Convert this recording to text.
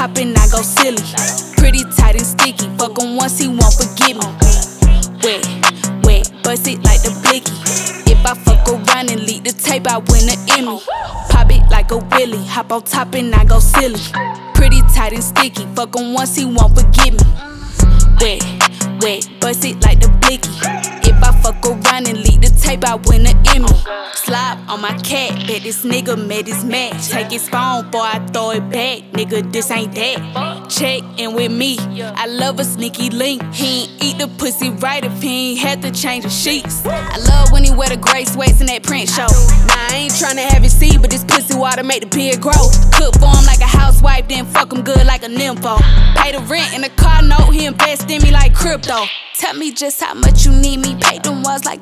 top and I go silly. Pretty tight and sticky, fuck him once he won't forgive me. Wet, bust it like the blicky. If I fuck around and leak the tape, I win an Emmy. Pop it like a willy, hop on top and I go silly. Pretty tight and sticky, fuck him once he won't forgive me. Wet, bust it like the blicky. If I fuck around and leak the tape, I win an Emmy. Slop on my cat, bet this nigga made his match. Take his phone before I throw it back, nigga, this ain't that. Check in with me, I love a sneaky link. He ain't eat the pussy right if he ain't had to change the sheets. I love when he wear the gray sweats in that print show. Nah, I ain't tryna have it see, but this pussy water make the beard grow. Cook for him like a housewife, then fuck him good like a nympho. Pay the rent in the car note, he invest in me like crypto. Tell me just how much you need me, pay them walls like